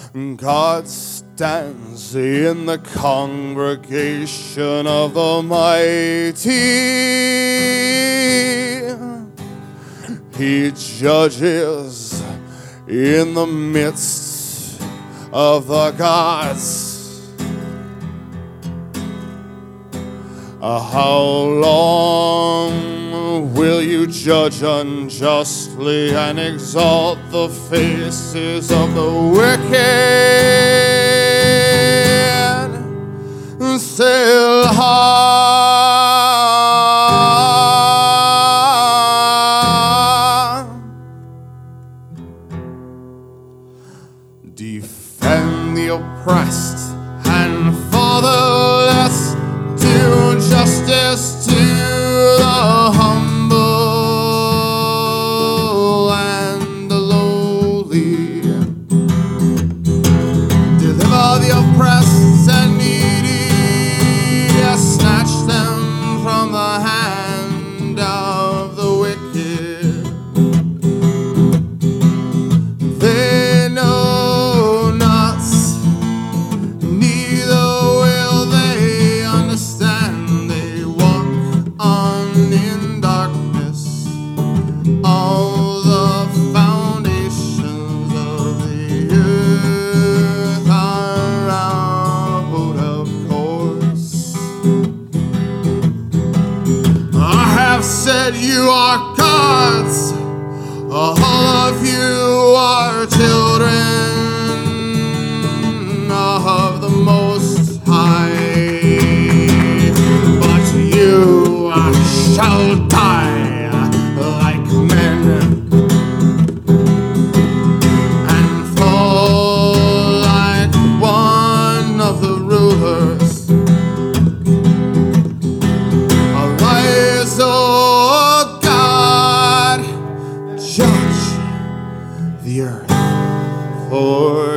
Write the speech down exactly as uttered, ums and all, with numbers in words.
God stands in the congregation of the mighty. He judges in the midst of the gods. Uh, how long will you judge unjustly and exalt the faces of the wicked? Selah. Defend the oppressed and fatherless. Do justice to the humble and the lowly. Deliver the oppressed and needy. Snatch them from the hand of the wicked. They know not, neither will they understand. They walk on in darkness. All the foundations of the earth are out of course. I have said you are gods. All of you are children of the Most High, but you shall die like men and fall like one of the rulers. Arise, O God, judge the earth, for